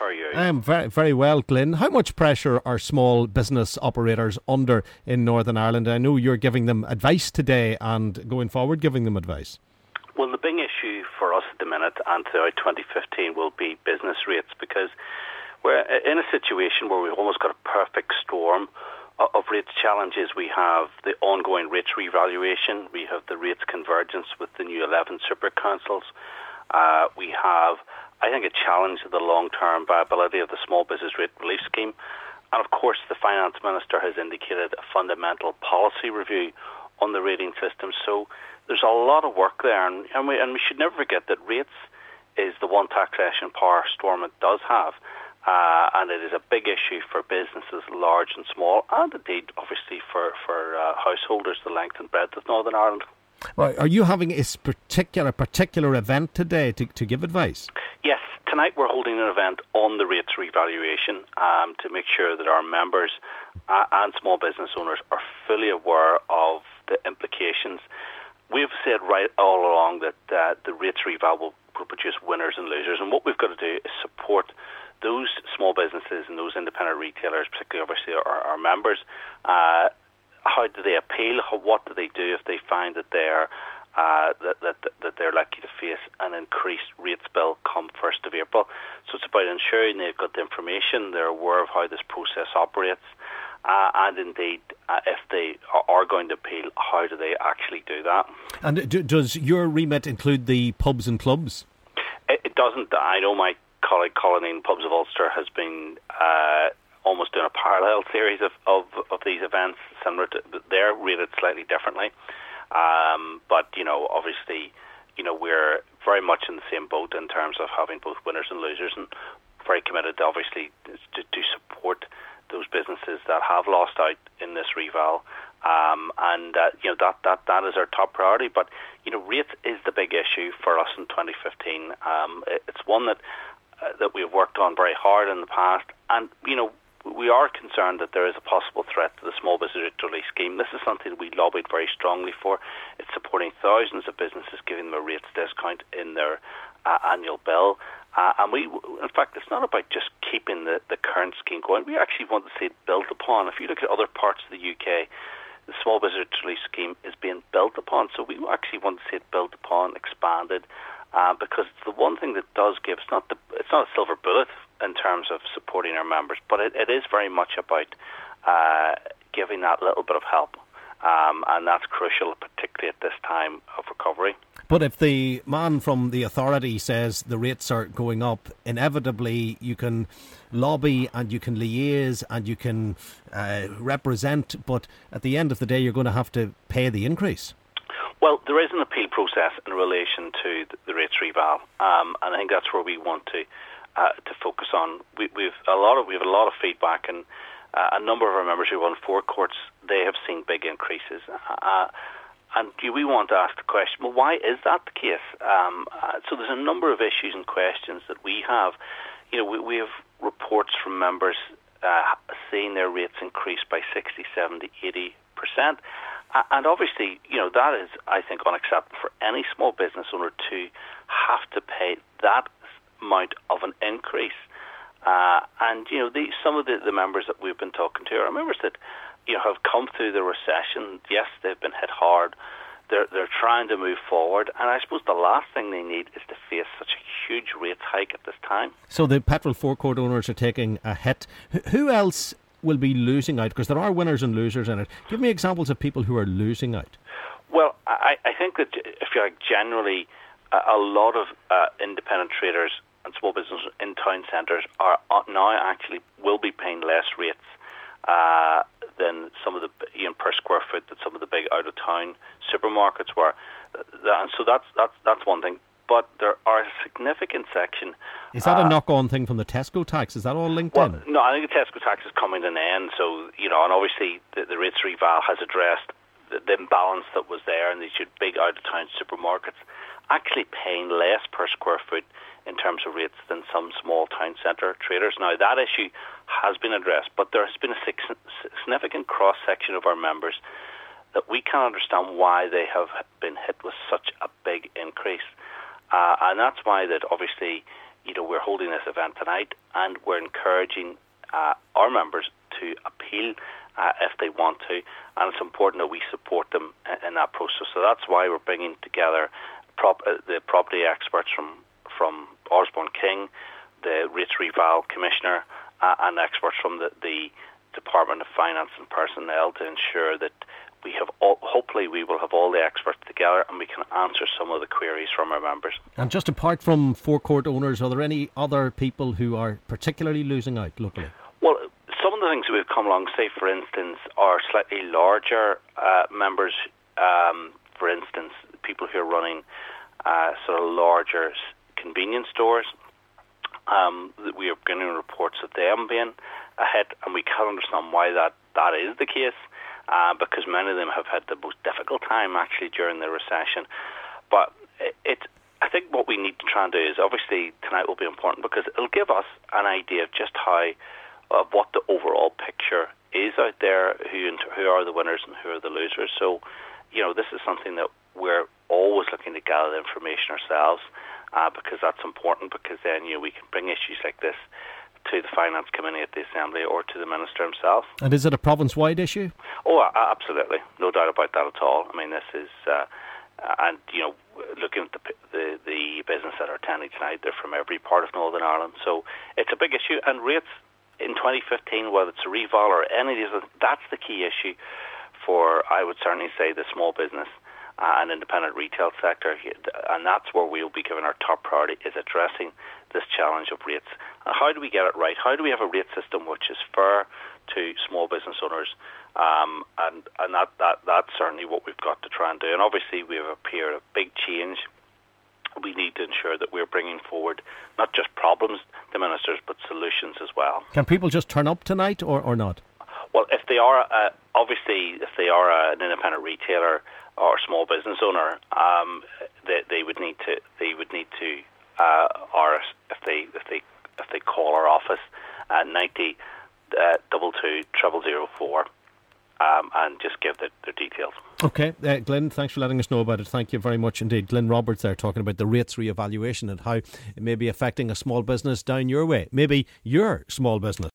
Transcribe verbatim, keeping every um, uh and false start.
How are you? I am very, very well, Glyn. How much pressure are small business operators under in Northern Ireland? I know you're giving them advice today and going forward giving them advice. Well, the big issue for us at the minute and throughout twenty fifteen will be business rates, because we're in a situation where we've almost got a perfect storm of rates challenges. We have the ongoing rates revaluation. We have the rates convergence with the new eleven super councils. Uh, we have, I think, a challenge of the long-term viability of the small business rate relief scheme. And of course, the Finance Minister has indicated a fundamental policy review on the rating system. So there's a lot of work there, and, and, we, and we should never forget that rates is the one taxation power Stormont does have, uh, and it is a big issue for businesses large and small, and indeed, obviously, for, for uh, householders the length and breadth of Northern Ireland. Well, are you having a particular particular event today to, to give advice? Yes, tonight we're holding an event on the rates revaluation um, to make sure that our members uh, and small business owners are fully aware of the implications. We've said right all along that uh, the rates reval will, will produce winners and losers, and what we've got to do is support those small businesses and those independent retailers, particularly obviously our, our members. Uh, how do they appeal? How, what do they do if they find that they're uh, that, that that they're likely to face an increased rates bill come first of April? So it's about ensuring they've got the information, they're aware of how this process operates. Uh, and indeed, uh, if they are going to appeal, how do they actually do that? And do, does your remit include the pubs and clubs? It, it doesn't. I know my colleague Colleen Pubs of Ulster has been uh, almost doing a parallel series of, of, of these events, similar to, they're rated slightly differently. Um, but, you know, obviously, you know, we're very much in the same boat in terms of having both winners and losers, and very committed, to, obviously, to, to support those businesses that have lost out in this reval, um, and uh, you know that, that that is our top priority. But you know, rates is the big issue for us in twenty fifteen. Um, it, it's one that uh, that we've worked on very hard in the past, and you know we are concerned that there is a possible threat to the small business relief scheme. This is something that we lobbied very strongly for. It's supporting thousands of businesses, giving them a rates discount in their uh, annual bill. Uh, and we, in fact, it's not about just keeping the, the current scheme going. We actually want to see it built upon. If you look at other parts of the U K, the small business relief scheme is being built upon. So we actually want to see it built upon, expanded, uh, because it's the one thing that does give. It's not the, it's not a silver bullet in terms of supporting our members, but it, it is very much about uh, giving that little bit of help, um, and that's crucial, particularly at this time of recovery. But if the man from the authority says the rates are going up, inevitably you can lobby and you can liaise and you can uh, represent, but at the end of the day you're going to have to pay the increase. Well, there is an appeal process in relation to the rates reval, um, and I think that's where we want to uh, to focus on. We, we've a lot of we have a lot of feedback, and uh, a number of our members who run forecourts, they have seen big increases. Uh, And do we want to ask the question, well, why is that the case? Um, uh, so there's a number of issues and questions that we have. You know, we, we have reports from members uh, seeing their rates increase by sixty, seventy, eighty percent. Uh, and obviously, you know, that is, I think, unacceptable for any small business owner to have to pay that amount of an increase. Uh, and, you know, the, some of the, the members that we've been talking to are members that, you know, have come through the recession. Yes, they've been hit hard. They're they're trying to move forward, and I suppose the last thing they need is to face such a huge rates hike at this time. So the petrol forecourt owners are taking a hit. Who else will be losing out? Because there are winners and losers in it. Give me examples of people who are losing out. Well, I, I think that if you like, generally, a, a lot of uh, independent traders and small businesses in town centres are now actually will be paying less rates Uh, than some of the, you know, per square foot that some of the big out of town supermarkets were, and so that's that's that's one thing. But there are a significant section. Is that uh, a knock-on thing from the Tesco tax? Is that all linked well, in? No, I think the Tesco tax is coming to an end. So you know, and obviously the, the rates reval has addressed the, the imbalance that was there, and these big out of town supermarkets actually paying less per square foot in terms of rates than some small town centre traders. Now, that issue has been addressed, but there has been a significant cross-section of our members that we can't understand why they have been hit with such a big increase. Uh, and that's why that obviously, you know, we're holding this event tonight, and we're encouraging uh, our members to appeal uh, if they want to, and it's important that we support them in, in that process. So that's why we're bringing together prop, uh, the property experts from from Osborne King, the Rates Reval Commissioner, uh, and experts from the, the Department of Finance and Personnel to ensure that we have all, hopefully we will have all the experts together and we can answer some of the queries from our members. And just apart from forecourt owners, are there any other people who are particularly losing out locally? Well, some of the things that we've come along, say for instance, are slightly larger uh, members, um, for instance, people who are running uh, sort of larger convenience stores. Um, we are getting reports of them being ahead, and we can't understand why that, that is the case, uh, because many of them have had the most difficult time actually during the recession. But it, it, I think what we need to try and do is, obviously tonight will be important because it'll give us an idea of just how, of what the overall picture is out there, who who are the winners and who are the losers. So, you know, this is something that we're always looking to gather the information ourselves. Uh, because that's important, because then you know, we can bring issues like this to the Finance Committee at the Assembly or to the Minister himself. And is it a province-wide issue? Oh, uh, absolutely. No doubt about that at all. I mean, this is, uh, and you know, looking at the, the the business that are attending tonight, they're from every part of Northern Ireland. So it's a big issue. And rates in twenty fifteen, whether it's a reval or any of these, that's the key issue for, I would certainly say, the small business Uh, and independent retail sector, and that's where we'll be giving our top priority, is addressing this challenge of rates. And how do we get it right? How do we have a rate system which is fair to small business owners? Um, and and that, that that's certainly what we've got to try and do. And obviously we have a period of big change. We need to ensure that we're bringing forward not just problems to ministers, but solutions as well. Can people just turn up tonight or, or not? Well, if they are, uh, obviously, if they are an independent retailer or small business owner, um, they, they would need to, they would need to, uh, or if they, if they, if they call our office at ninety double two triple zero four, um, and just give the, their details. Okay, uh, Glenn, thanks for letting us know about it. Thank you very much indeed. Glenn Roberts there talking about the rates re-evaluation and how it may be affecting a small business down your way, maybe your small business.